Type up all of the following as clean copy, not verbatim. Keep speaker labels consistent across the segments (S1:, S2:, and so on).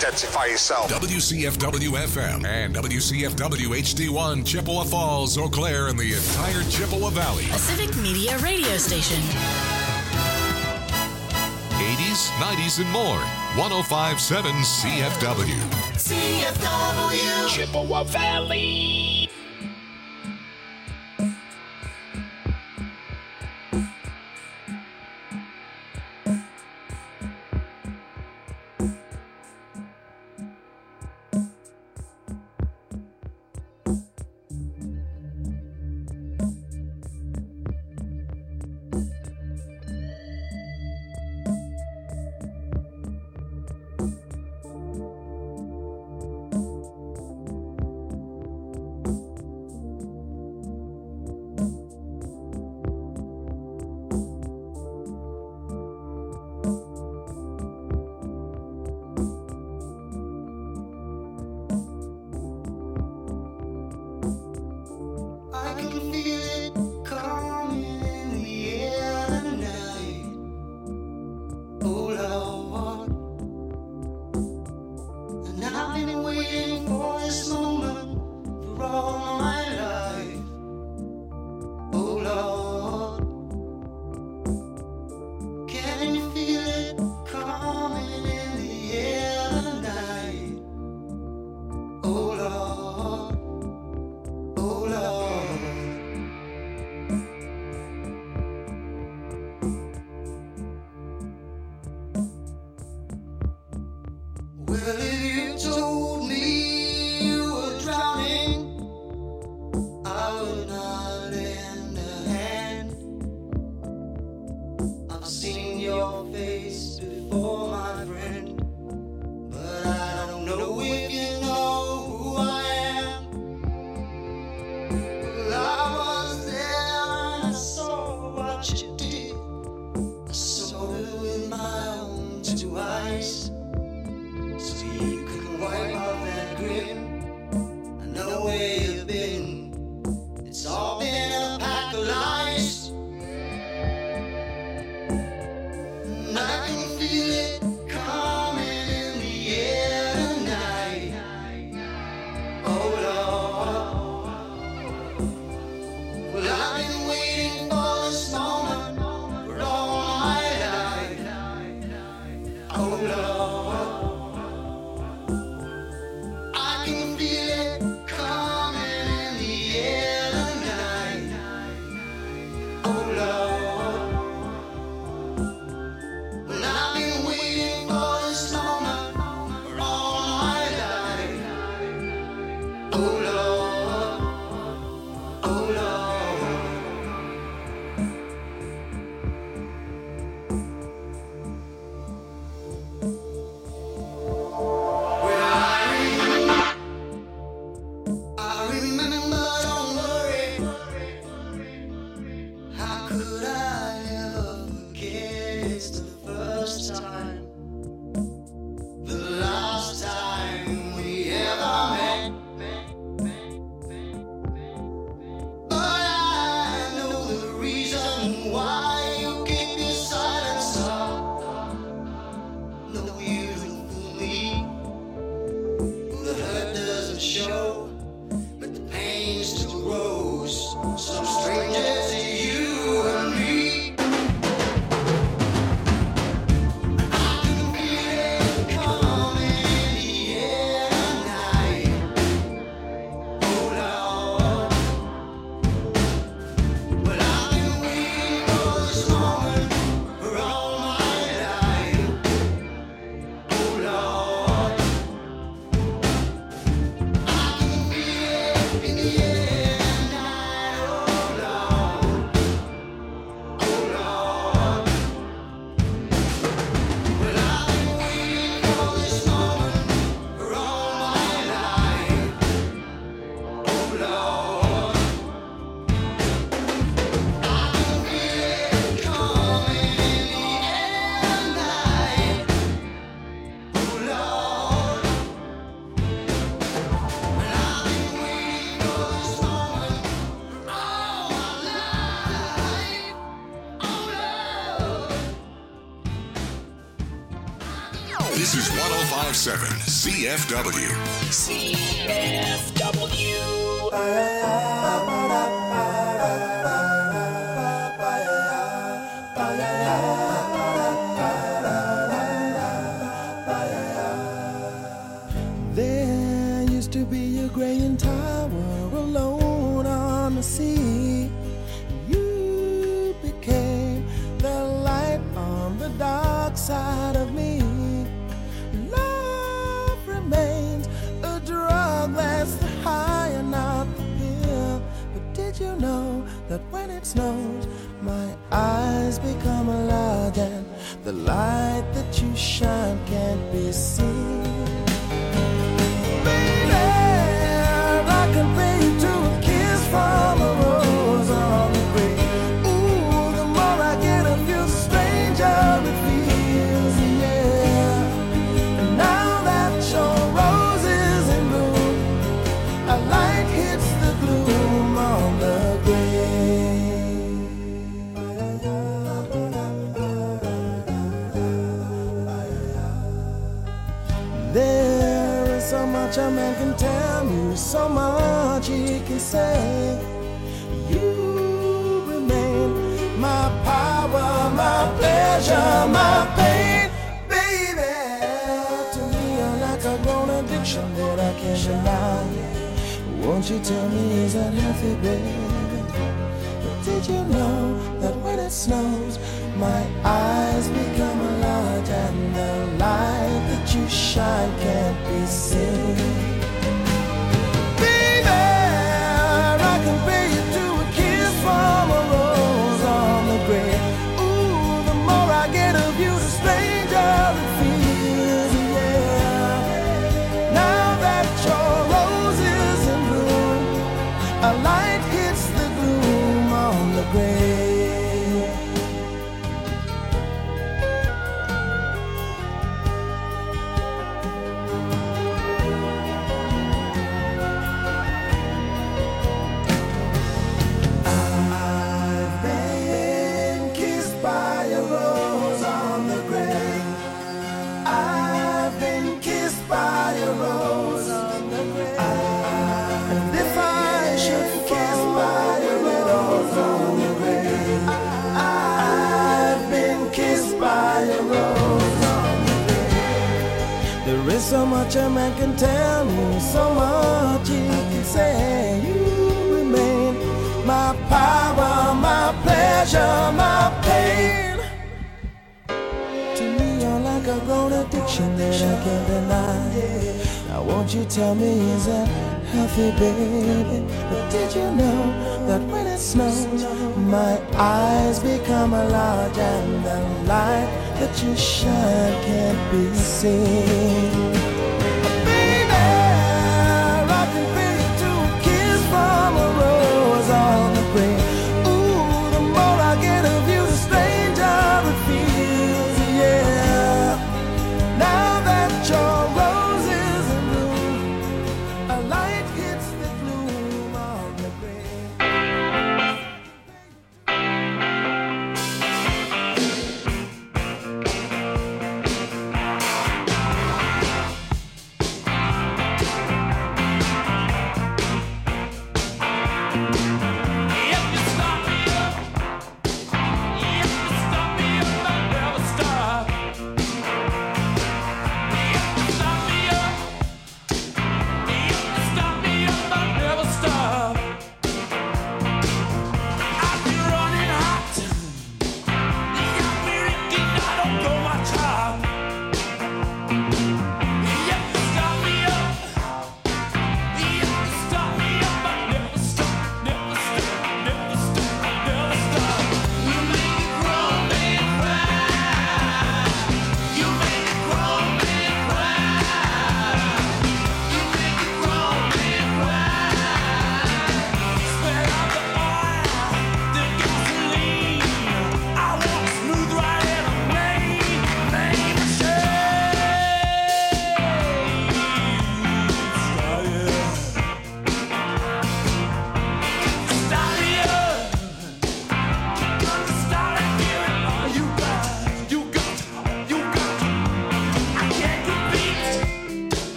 S1: identify yourself.
S2: WCFW-FM and WCFW-HD1, Chippewa Falls, Eau Claire, and the entire Chippewa Valley.
S3: A Civic Media radio station.
S2: 80s, 90s, and more. 105.7 CFW.
S4: CFW. Chippewa Valley.
S5: Some stranger to you and me.
S2: This is 105.7 CFW.
S4: CFW.
S1: There used to be a graying tower alone on the sea. You became the light on the dark side of me. Love remains a drug that's the high and not the pill. But did you know that when it snows, my eyes become large and the light that you shine can't be seen? I can pay you to a kiss from a rose on the grave. Ooh, the more I get of you, the stranger it feels, yeah. And now that your rose is in bloom, a light hits the gloom on the grave. There is so much a man can tell you, so much he can say. You remain my power, my pleasure, my pain, baby. To me, you're like a grown addiction that I can't deny. Won't you tell me, is that healthy, baby? But did you know that when it snows, my eyes become large and the light that you shine can't be seen? From a rose on the grave. Ooh, the more I get of you, the stranger it feels, yeah. Now that your rose is in bloom, a light hits the gloom on the grave. There is so much a man can tell me, so much he can say. You remain my power, my pleasure, my pain. To me, you're like a grown addiction that I can't deny. Now won't you tell me, is that healthy, baby? But did you know that when it snows, my eyes become large and the light that you shine can't be seen? Baby, I can pay you to a kiss from a rose on the grave. Ooh, the more I get of you, the stranger it feels, yeah. Now that your rose is in bloom, a light hits the gloom on the grave.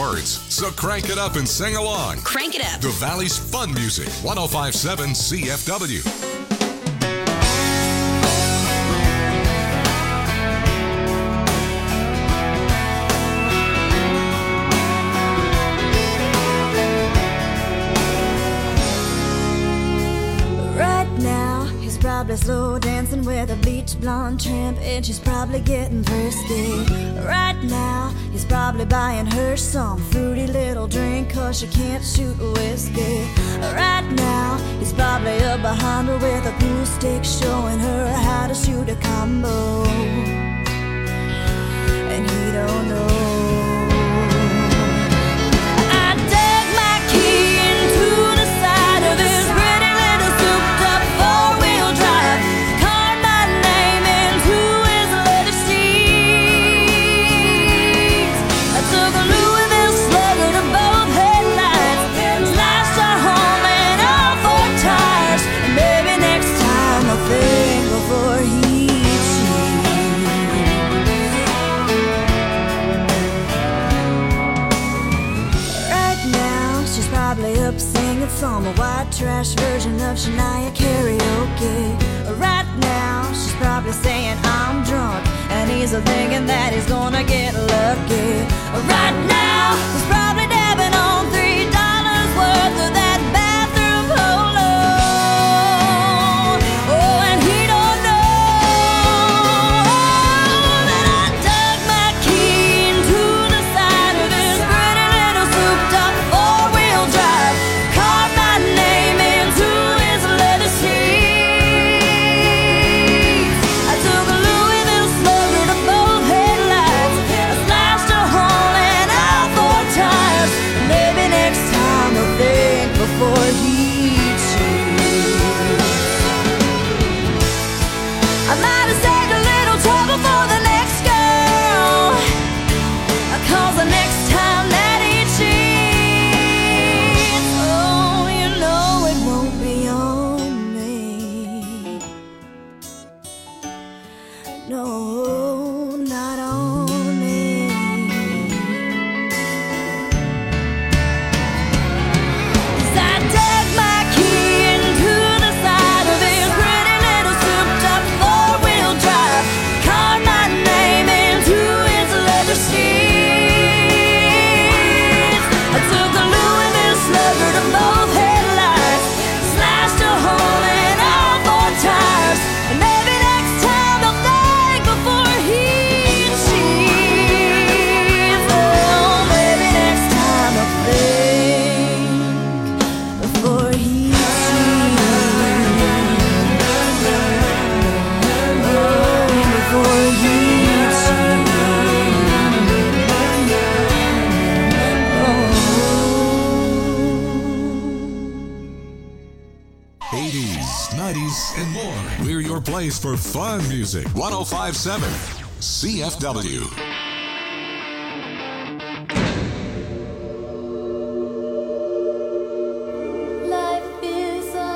S2: words. So crank it up and sing along.
S3: Crank it up.
S2: The Valley's fun music. 105.7 CFW.
S5: Probably slow dancing with a bleach blonde tramp, and she's probably getting thirsty. Right now, he's probably buying her some fruity little drink, 'cause she can't shoot whiskey. Right now, he's probably up behind her with a pool stick, showing her how to shoot a combo. And he don't know. I dug my key into the side of his pretty little souped up four-wheel drive, carved my name into his leather seats. I took a Louisville Slugger to both headlights, slashed a hole in all four tires, and maybe next time I'll think before he up singing some white trash version of Shania karaoke. Right now, she's probably saying I'm drunk, and he's thinking that he's gonna get lucky. Right now, he's probably dabbing on $3 worth of that bathroom polo. Oh, and he don't know that I dug my key into the side of his pretty little souped up four-wheel drive, carved my name into his leather seats. I took a Louisville Slugger to both headlights, I slashed a hole in all four tires. Maybe next time I'll think before he cheats. I might have saved a little trouble for the next girl, 'cause the next time that he cheats, oh, you know it won't be on me. No, not on me. 'Cause I dug my key into the side of his pretty little souped up four-wheel drive, carved my name into his leather seats. I took a Louisville Slugger to both headlights, slashed a hole in all four tires, and maybe next time I'll think before he cheats. Oh, maybe next time I'll think before he cheats. Oh, before he cheats.
S2: 80s, 90s, and more. We're your place for fun music. 105.7 CFW.
S5: Life is a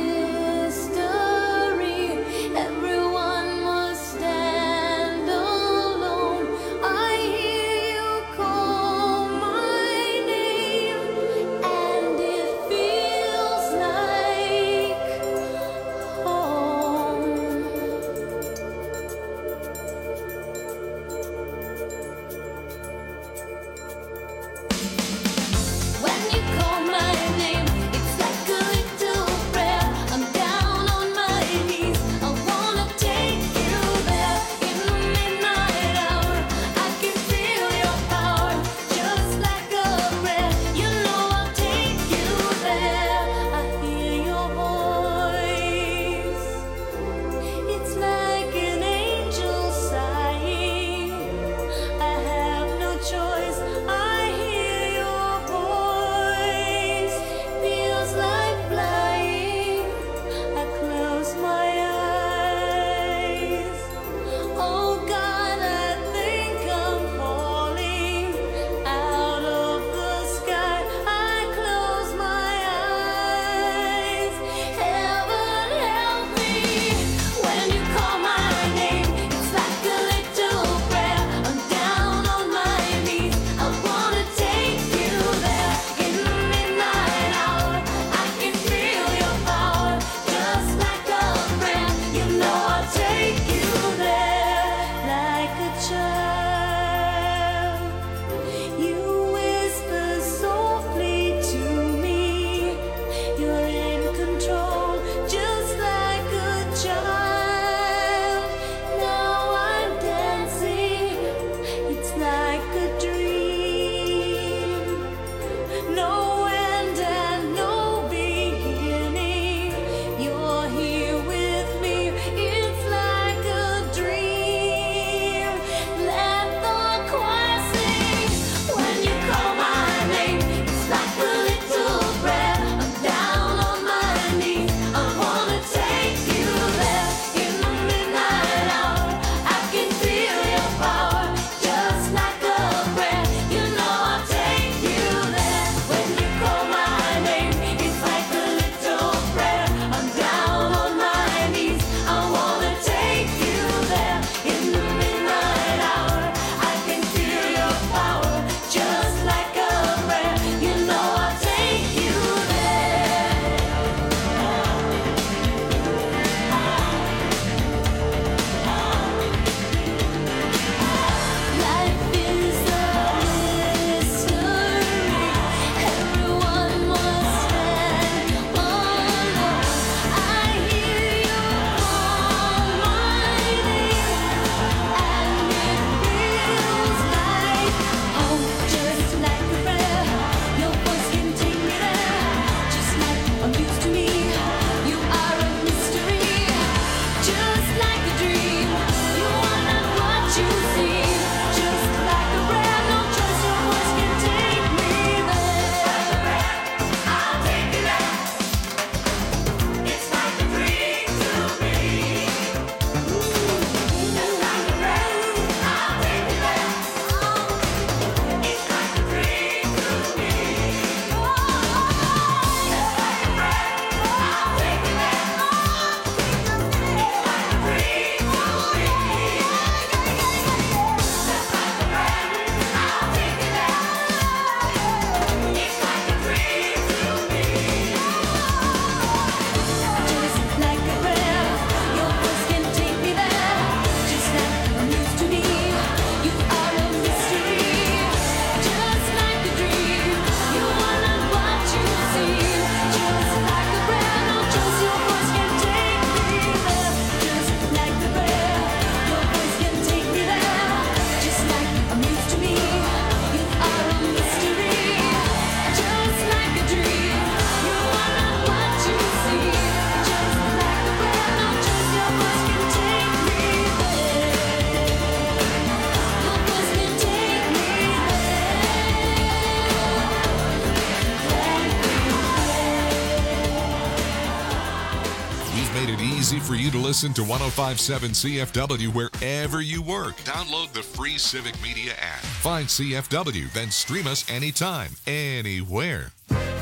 S5: mystery. Everyone must stand alone. I hear you call my name, and it feels like home.
S2: We've made it easy for you to listen to 105.7 CFW wherever you work. Download the free Civic Media app. Find CFW, then stream us anytime, anywhere.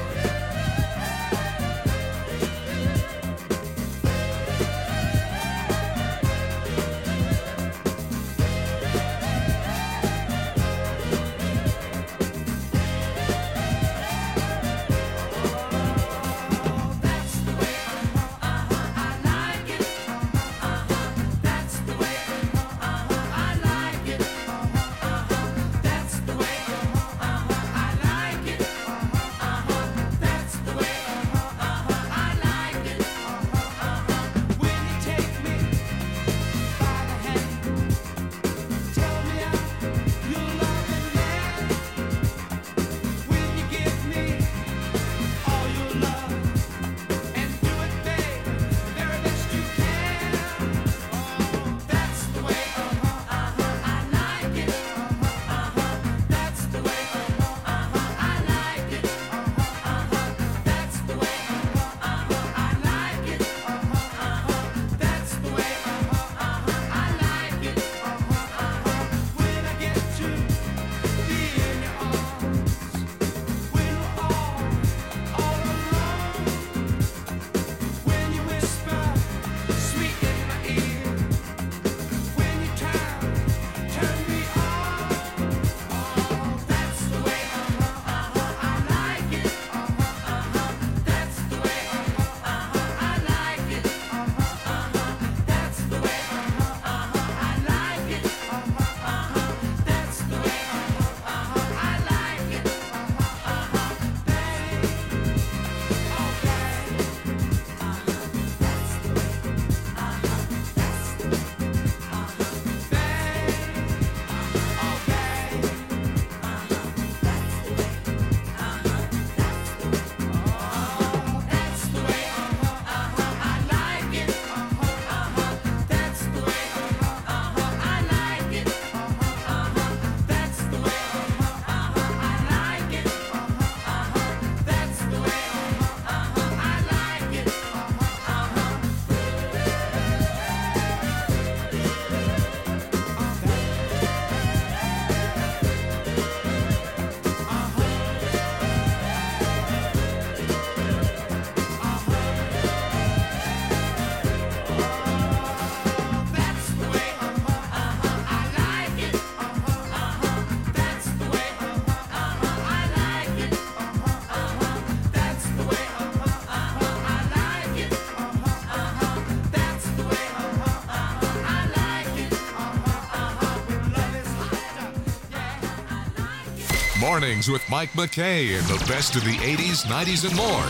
S2: Mornings with Mike McKay and the best of the 80s, 90s, and more.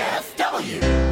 S4: CFW.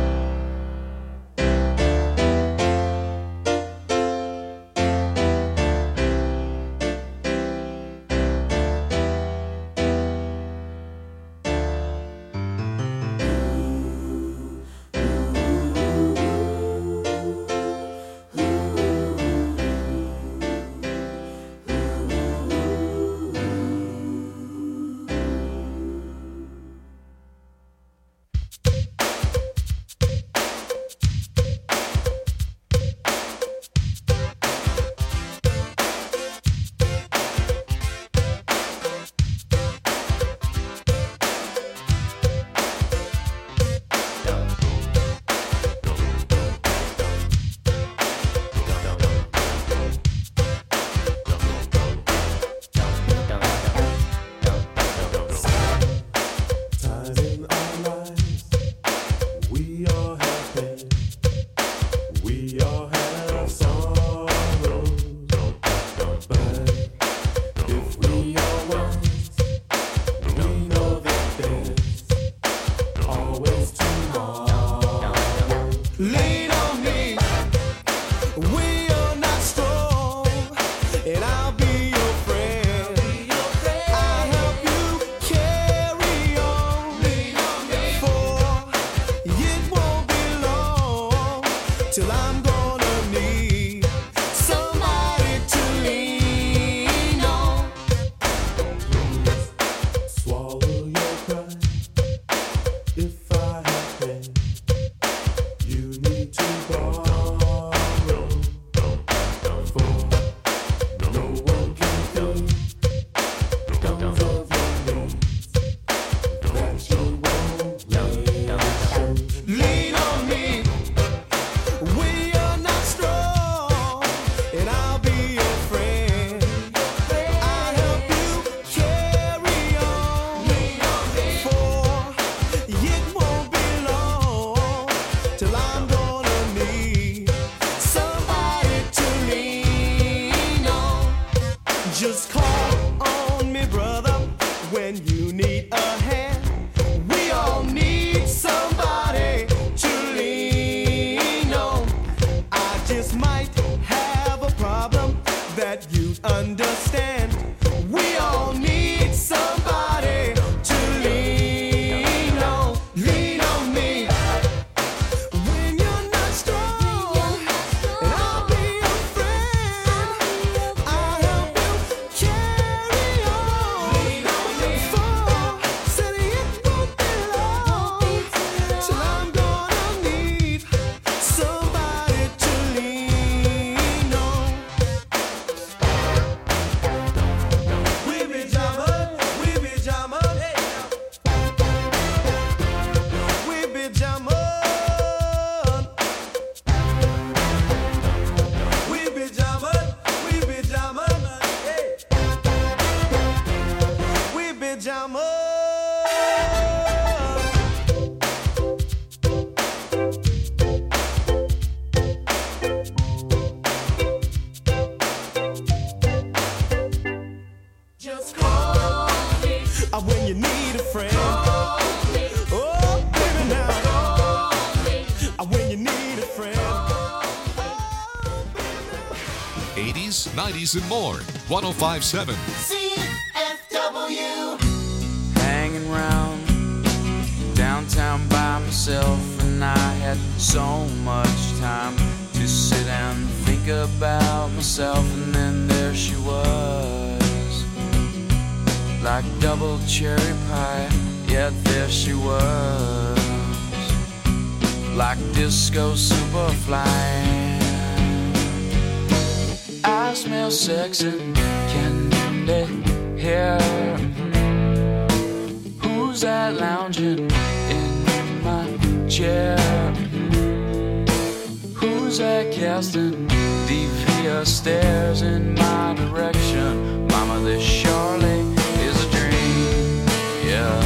S1: If I have pain, you need to need a hand. We all need somebody to lean on. I just might have a problem that you'd understand. We all need somebody to lean on. Lean on me when you're not strong, and I'll be your friend. I'll help you carry on. Lean on me. For said it won't be long till I'm gonna need somebody to lean on. We be jamming, we be jamming, we be jamming, we be jamming, we be jamming, we be jamming. Just call me when you need a friend. Call me. Oh, baby, now. Call me when you need a friend.
S2: 80s, 90s, and more. 1057
S4: CFW.
S6: Hanging round downtown by myself, and I had so much time to sit and think about myself, and then there she was, like double cherry pie. Yeah, there she was, like disco superfly. I smell sex and candy here. Who's that lounging in my chair? Who's that casting devious stares in my direction? Mama, this surely is a dream. Yeah,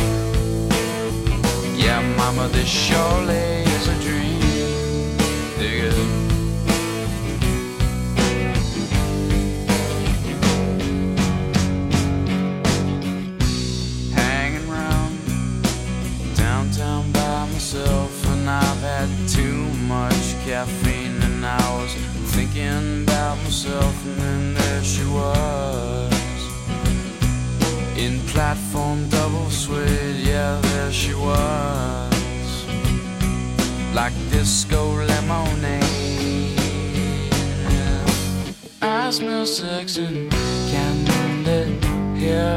S6: yeah, mama, this surely is a dream. Dig it. Hanging round downtown by myself, and I've had too much caffeine, and I was thinking about myself, and then there she was, in platform double suede. Yeah, there she was, like disco lemonade. I smell sex and candy here.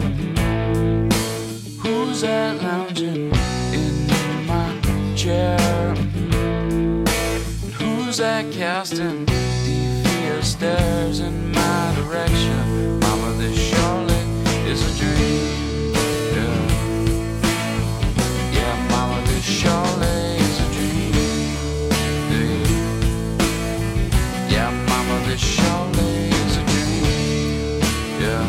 S6: Who's that lounging in my chair? Who's that casting devious stares in my direction? Mama, this surely is a dream. Yeah, yeah, mama, this surely is a dream. Yeah, mama, this surely is a dream. Yeah.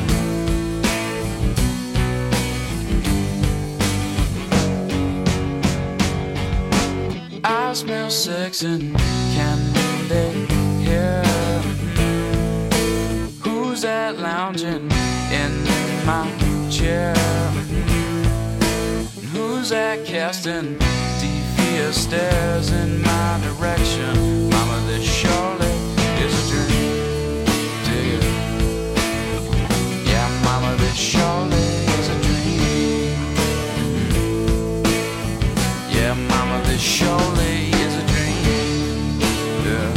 S6: I smell sex and candy here. Who's that lounging in my chair? Who's that casting devious stares in my direction? Mama, this surely is a dream. Dig it. Yeah, mama, this surely is a dream. Yeah, mama, this surely is a dream. Yeah,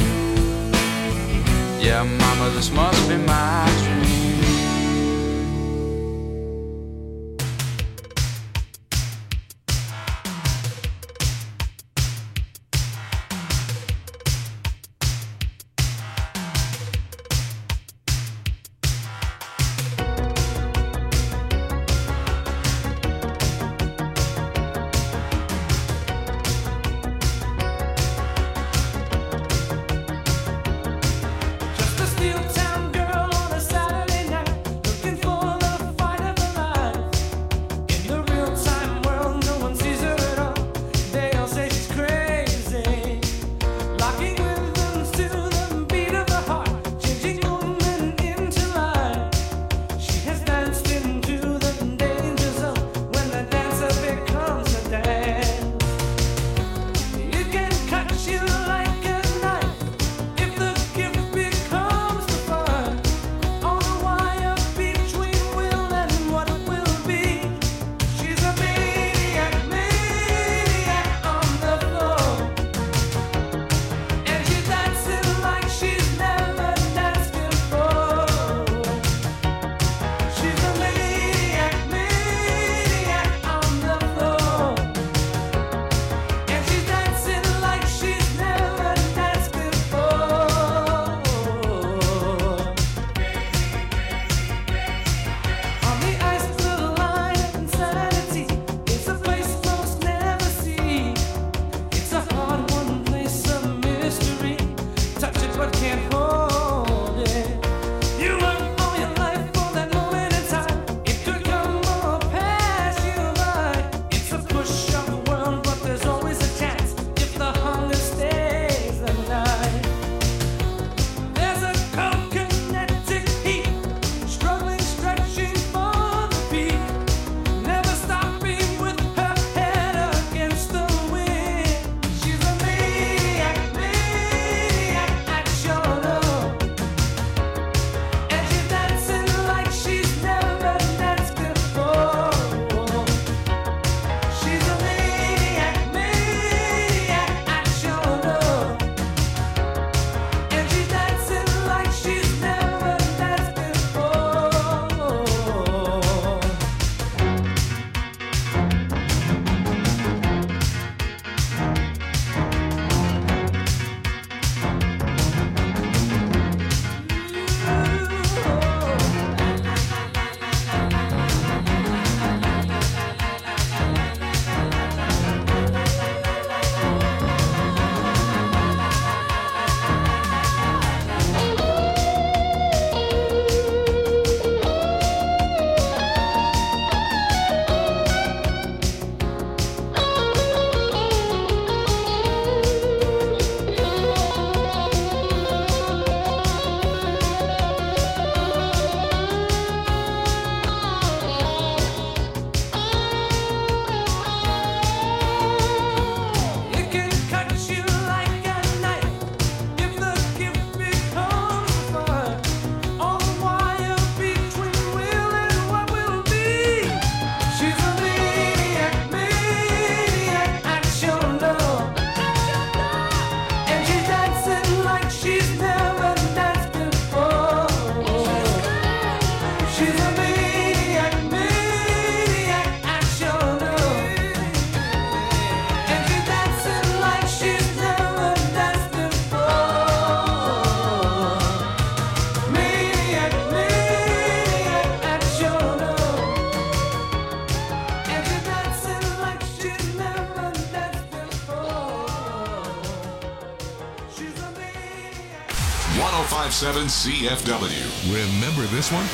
S6: yeah, mama, this must be my dream.
S1: Just a steel town girl on a
S2: 1057 CFW. Remember this one?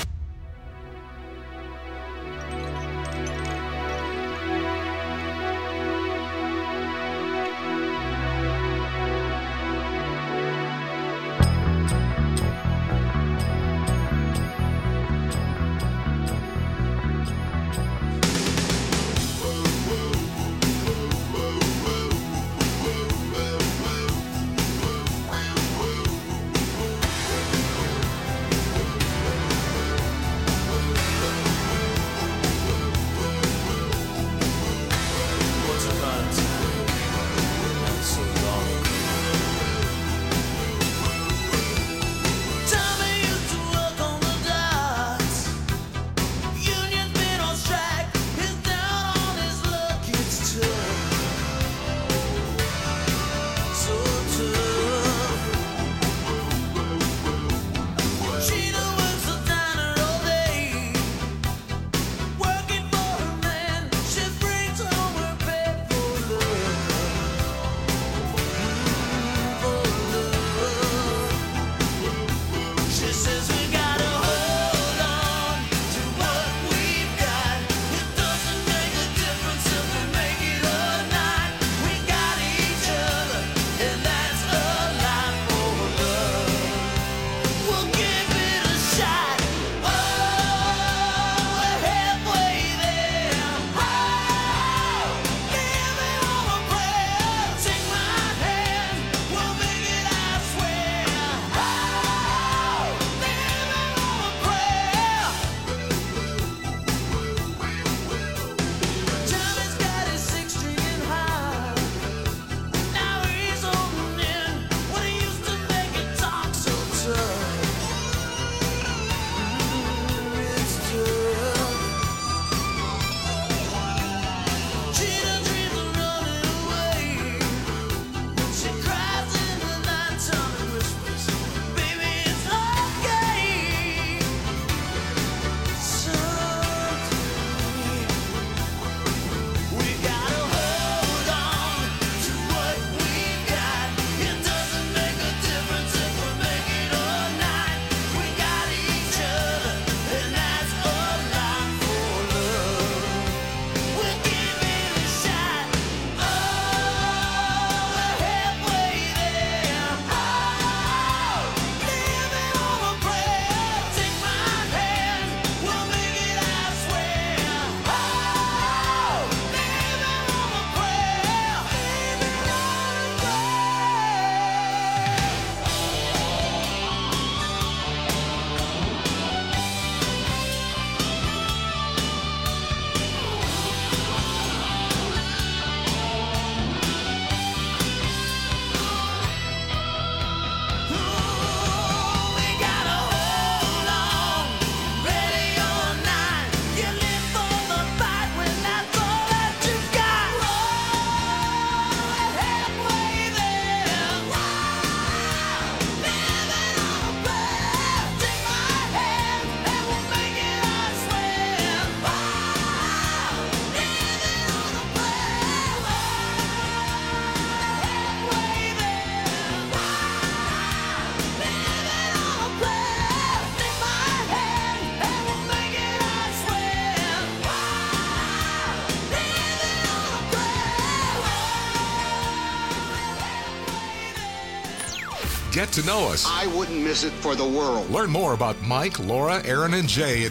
S2: Get to know us.
S7: I wouldn't miss it for the world.
S2: Learn more about Mike, Laura, Aaron, and Jay at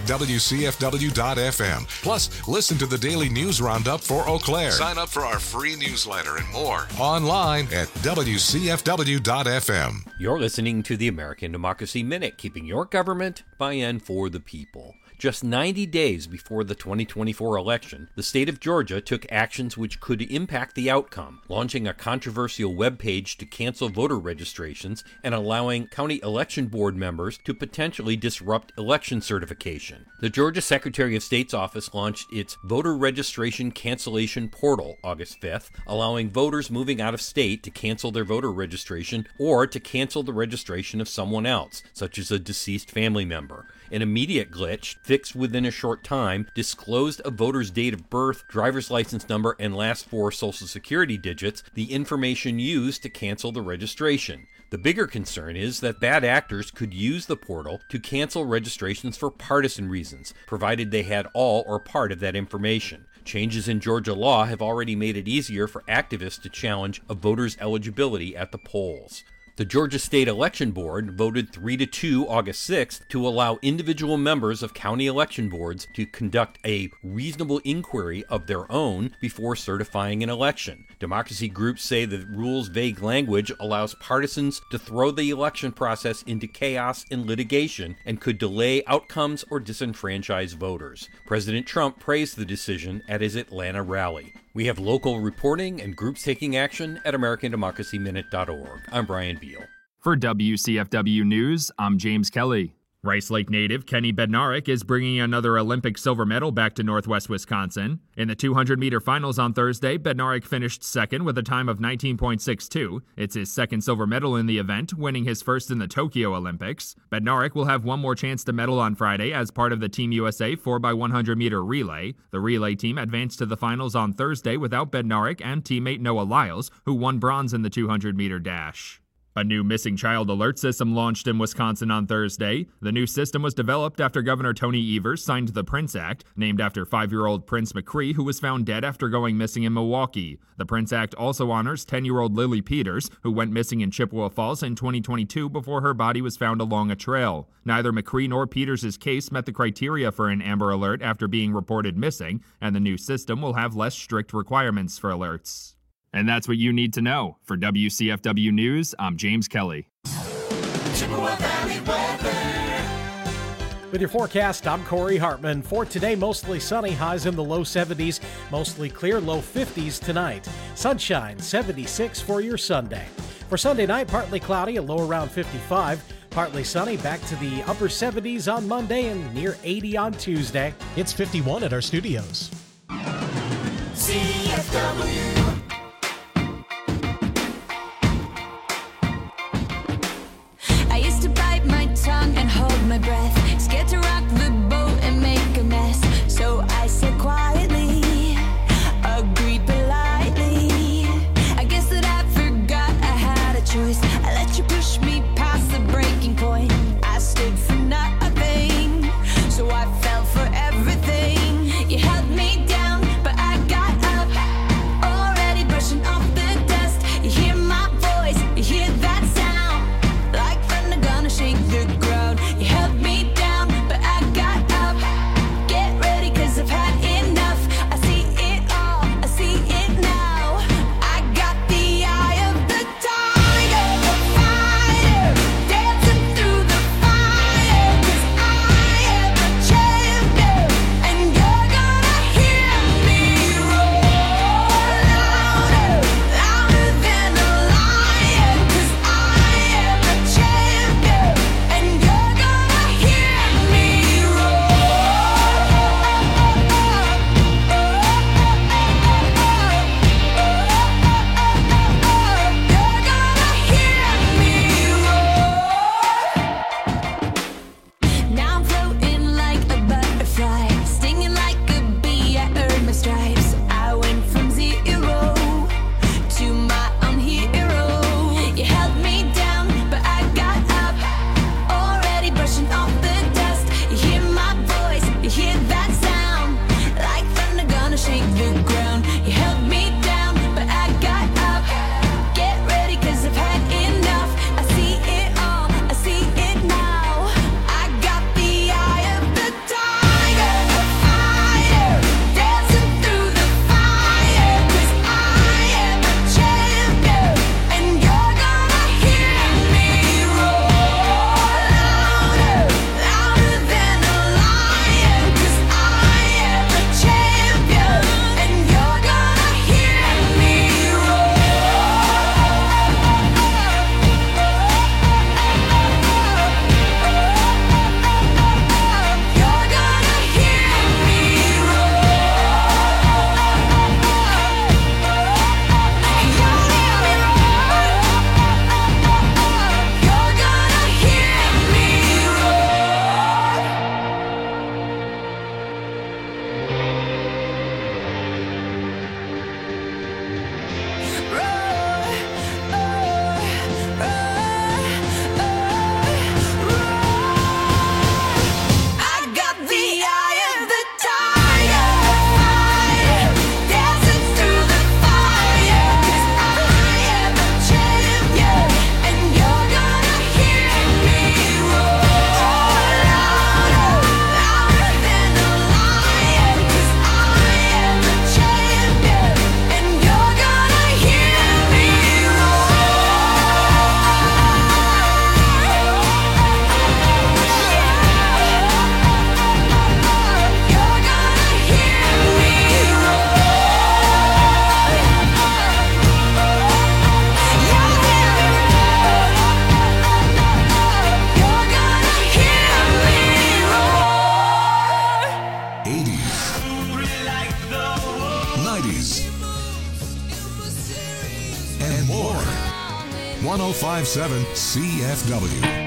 S2: WCFW.FM. Plus, listen to the daily news roundup for Eau Claire. Sign up for our free newsletter and more online at WCFW.FM.
S8: You're listening to the American Democracy Minute, keeping your government by and for the people. Just 90 days before the 2024 election, the state of Georgia took actions which could impact the outcome, launching a controversial webpage to cancel voter registrations and allowing county election board members to potentially disrupt election certification. The Georgia Secretary of State's office launched its voter registration cancellation portal August 5th, allowing voters moving out of state to cancel their voter registration or to cancel the registration of someone else, such as a deceased family member. An immediate glitch, fixed within a short time, disclosed a voter's date of birth, driver's license number, and last 4 social security digits, the information used to cancel the registration. The bigger concern is that bad actors could use the portal to cancel registrations for partisan reasons, provided they had all or part of that information. Changes in Georgia law have already made it easier for activists to challenge a voter's eligibility at the polls. The Georgia State Election Board voted 3-2 August 6th to allow individual members of county election boards to conduct a reasonable inquiry of their own before certifying an election. Democracy groups say the rule's vague language allows partisans to throw the election process into chaos and litigation and could delay outcomes or disenfranchise voters. President Trump praised the decision at his Atlanta rally. We have local reporting and groups taking action at AmericanDemocracyMinute.org. I'm Brian Beal.
S9: For WCFW News, I'm James Kelly. Rice Lake native Kenny Bednarik is bringing another Olympic silver medal back to Northwest Wisconsin. In the 200-meter finals on Thursday, Bednarik finished second with a time of 19.62. It's his second silver medal in the event, winning his first in the Tokyo Olympics. Bednarik will have one more chance to medal on Friday as part of the Team USA 4x100-meter relay. The relay team advanced to the finals on Thursday without Bednarik and teammate Noah Lyles, who won bronze in the 200-meter dash. A new missing child alert system launched in Wisconsin on Thursday. The new system was developed after Governor Tony Evers signed the Prince Act, named after 5-year-old Prince McCree, who was found dead after going missing in Milwaukee. The Prince Act also honors 10-year-old Lily Peters, who went missing in Chippewa Falls in 2022 before her body was found along a trail. Neither McCree nor Peters' case met the criteria for an Amber Alert after being reported missing, and the new system will have less strict requirements for alerts. And that's what you need to know. For WCFW News, I'm James Kelly.
S1: Chippewa Valley weather.
S10: With your forecast, I'm Corey Hartman. For today, mostly sunny, highs in the low 70s, mostly clear, low 50s tonight. Sunshine, 76 for your Sunday. For Sunday night, partly cloudy, a low around 55. Partly sunny, back to the upper 70s on Monday and near 80 on Tuesday.
S11: It's 51 at our studios.
S1: CFW.
S5: And hold my breath, scared to rock the boat and make a mess. So I said quietly, agreed politely. I guess that I forgot I had a choice. I let you push me past the breaking point. I stood for nothing, so I fell for everything. You held me down, but I got up, already brushing off the dust. You hear my voice, you hear that sound, like thunder gonna shake the ground. You held me down, but I got up. Get ready, 'cause I've had enough. I see it all, I see it now. I got the eye of the tiger, fighter.
S2: 1057 CFW.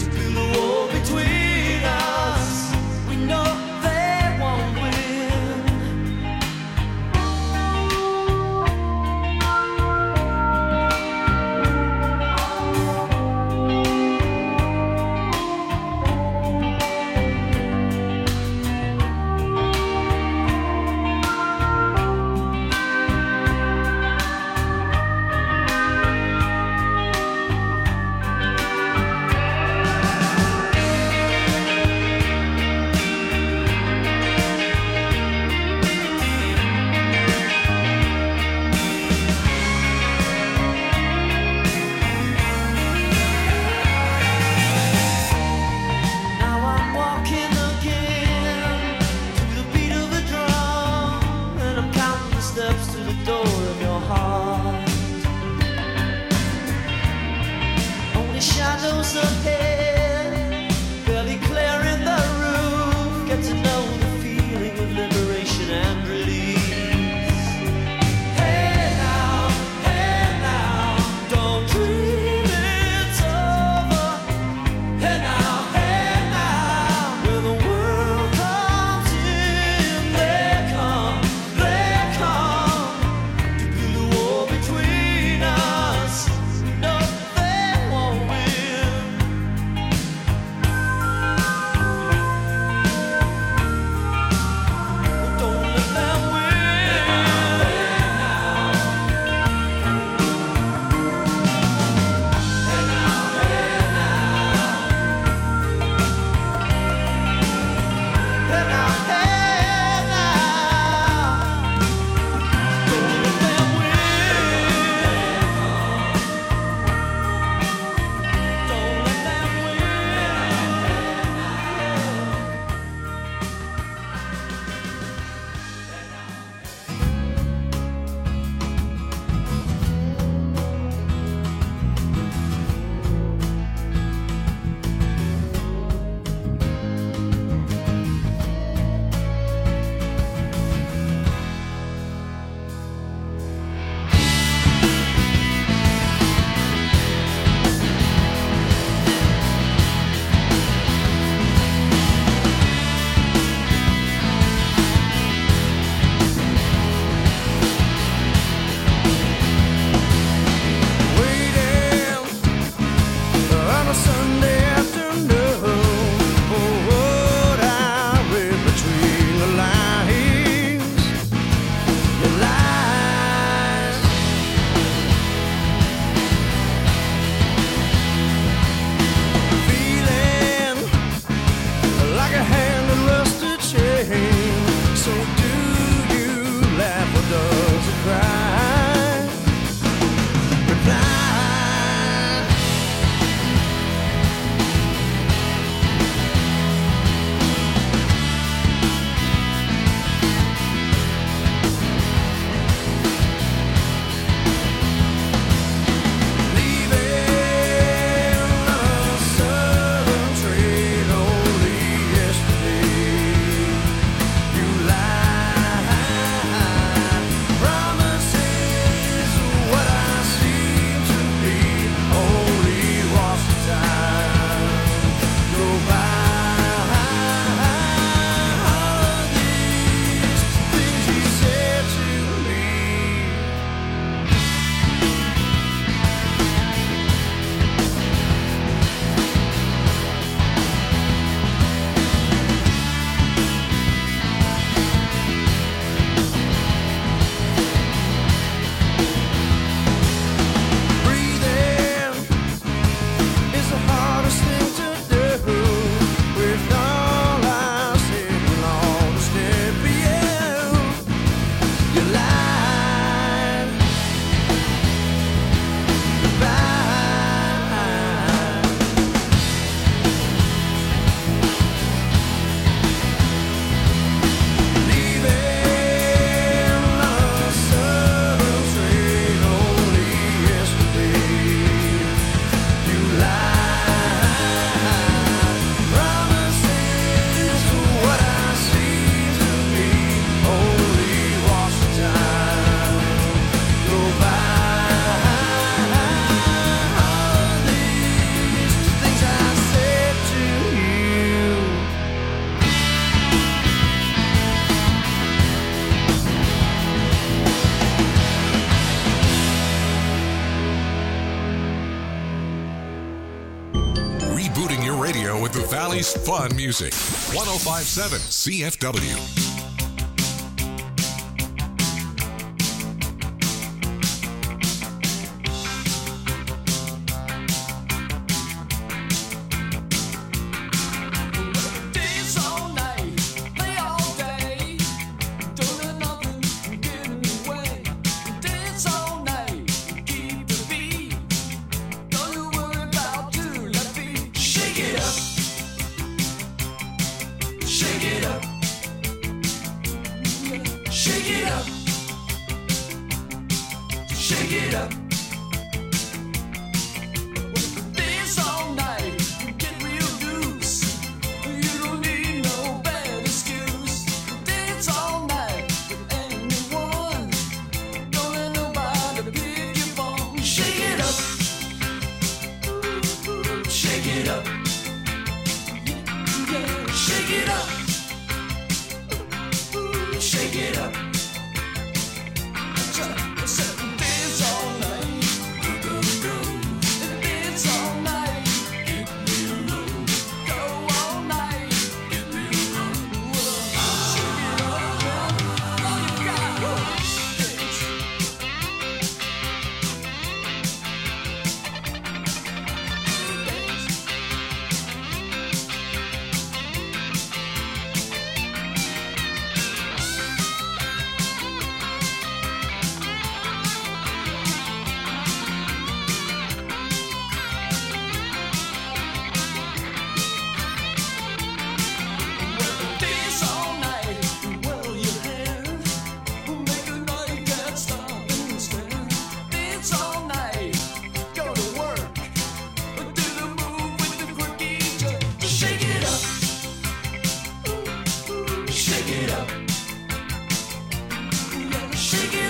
S1: Between us, we know they won't win.
S2: Valley's fun music. 105.7 CFW.
S1: Shake it up.